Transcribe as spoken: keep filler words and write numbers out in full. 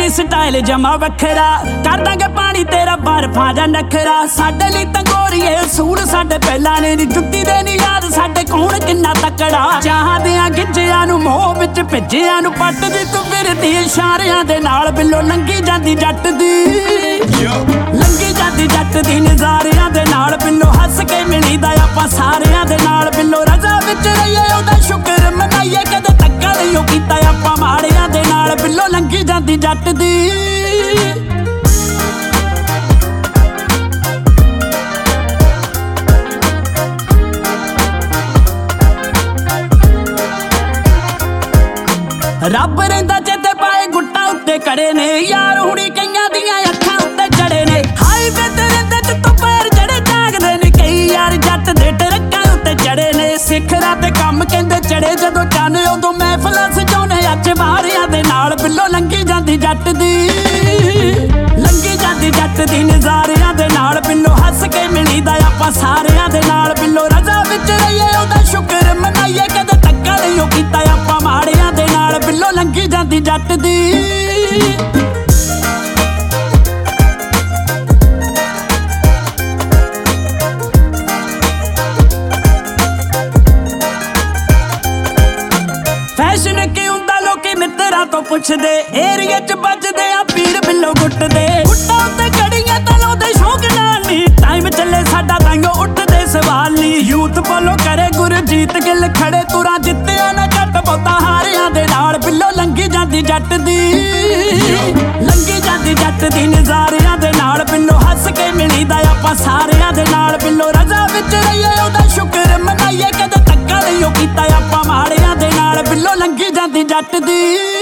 ਨੀ ਸਟਾਈਲ ਜਮਾ ਵੱਖਰਾ, ਕਰ ਦਾਂਗੇ ਪਾਣੀ ਤੇਰਾ ਬਰਫਾਂ ਜਾਂ ਨਖਰਾ। ਸਾਡੇ ਲਈ ਤਾਂ ਗੋਰੀਏ ਅਸੂਲ ਸਾਡੇ ਪਹਿਲਾਂ ਨੇ ਨੀ, ਜੁੱਤੀ ਦੇ ਨੀ ਯਾਦ ਸਾਡੇ ਕੌਣ ਕਿੰਨਾ ਤਕੜਾ। ਚਾਹਦਿਆਂ ਗਿੱਜਿਆਂ ਨੂੰ ਮੋਹ ਵਿੱਚ ਭਿੱਜਿਆਂ ਨੂੰ ਪੱਟਦੀ ਤੂੰ ਫਿਰਦੀ ਇਸ਼ਾਰਿਆਂ ਦੇ ਨਾਲ, ਬਿੱਲੋ ਲੰਗੀ ਜਾਂਦੀ ਜੱਟ ਦੀ ਲੰਗੀ ਜਾਂਦੀ ਜੱਟ ਦੀ ਨਜ਼ਾਰਿਆਂ ਦੇ ਨਾਲ। ਬਿੱਲੋ ਹੱਸ ਕੇ ਮਿਲੀਦਾ ਆਪਾਂ ਸਾਰਿਆਂ ਦੇ ਨਾਲ, ਬਿੱਲੋ ਰਜ਼ਾ ਵਿੱਚ ਰਹੀਏ ਉਹਦਾ ਸ਼ੁਕਰ ਮਨਾਈਏ, ਕਦੇ ਧੱਕਾ ਨਹੀਂ ਉਹ ਕੀਤਾ ਆਪਾਂ ਮਾੜਿਆਂ ਦੇ ਨਾਲ। ਬਿੱਲੋ ਲੰਗੀ ਜਾਂਦੀ ਜੱਟ ਦੀ ਰੱਬ ਰਹਿੰਦਾ ਚੇਤੇ ਪਾਏ ਗੁੱਟਾਂ ਉੱਤੇ ਕੜੇ ਨੇ, ਯਾਰ ਹੁਣੀ ਕਈਆਂ ਦੀਆਂ ਅੱਖਾਂ ਉੱਤੇ ਚੜੇ ਨੇ। ਹਾਈਵੇ ਤੇ ਰਹਿੰਦੇ ਜਿੱਤੋਂ ਪੈਰ ਜੜੇ ਜਾਗਦੇ ਨੇ, ਕਈ ਯਾਰ ਜੱਟ ਦੇ ਟਰੱਕਾਂ ਉੱਤੇ ਚੜੇ ਨੇ। ਸਿਖਰਾਂ ਤੇ ਕੰਮ ਕਹਿੰਦੇ ਚੜੇ ਜਦੋਂ ਚੰਨ, ਉਦੋਂ ਮਹਿਫਲਾਂ ਸਜਾਉਣੇ ਅੱਜ ਮਾਰਿਆਂ ਦੇ ਨਾਲ। ਬਿੱਲੋ ਲੰਗੀ ਜਾਂਦੀ ਜੱਟ ਦੀ ਲੰਗੀ ਜਾਂਦੀ ਜੱਟ ਦੀ ਨਜ਼ਾਰਿਆਂ ਦੇ ਨਾਲ। ਬਿੱਲੋ ਹੱਸ ਕੇ ਮਿਲੀਦਾ ਆਪਾਂ ਸਾਰਿਆਂ ਦੇ ਨਾਲ, ਬਿੱਲੋ ਰਜ਼ਾ ਵਿੱਚ ਰਹੀਏ ਉਹਦਾ ਸ਼ੁਕਰ ਮਨਾਈਏ, ਕਦੇ ਧੱਕਾ ਨਹੀਂ ਉਹ ਕੀਤਾ ਆਪਾਂ ਮਾੜਿਆਂ ਦੇ ਨਾਲ। ਬਿੱਲੋ ਲੰਗੀ ਜਾਂਦੀ ਜੱਟ ਦੀ ਫੈਸ਼ਨ ਕੀ ਹੁੰਦਾ ਲੋਕੀ ਮਿੱਤਰਾਂ ਤੋਂ ਪੁੱਛਦੇ, ਏਰੀਏ ਚ ਵੱਜਦੇ ਆ ਪੀੜ ਬਿੱਲੋ ਗੁੱਟਦੇ। ਗੁੱਟਾਂ ਉੱਤੇ ਕੜੀਆਂ ਤਾਂ ਲਾਉਂਦੇ ਸ਼ੌਕ ਨਾਲ ਨੀ, ਟਾਈਮ ਚੱਲੇ ਸਾਡਾ ਤਾਂਗੋ ਉੱਠਦੇ ਸਵਾਲ ਨੀ। ਯੂਥ ਫੋਲੋ ਕਰੇ ਗੁਰਜੀਤ ਗਿੱਲ ਖੜੇ ਤੁਰਾਂ, ਜਿੱਤਿਆ ਨਾ ਜੱਟ ਬਹੁਤਾ ਹਾਰਿਆਂ ਦੇ ਨਾਲ। ਬਿੱਲੋ ਲੰਗੀ ਜਾਂਦੀ ਜੱਟ ਦੀ ਲੰਗੀ ਜਾਂਦੀ ਜੱਟ ਦੀ ਨਜ਼ਾਰਿਆਂ ਦੇ ਨਾਲ। ਬਿੱਲੋ ਹੱਸ ਕੇ ਮਿਲੀਦਾ ਆਪਾਂ ਸਾਰਿਆਂ ਦੇ ਨਾਲ, ਬਿੱਲੋ ਰਜ਼ਾ ਵਿੱਚ ਰਹੀਏ ਉਹਦਾ ਸ਼ੁਕਰ ਮਨਾਈਏ, ਕਦੇ ਧੱਕਾ ਨਹੀਂ ਉਹ ਕੀਤਾ ਆਪਾਂ ਮਾੜਿਆਂ ਦੇ ਨਾਲ। ਬਿੱਲੋ ਲੰਗੀ ਜਾਂਦੀ ਜੱਟ ਦੀ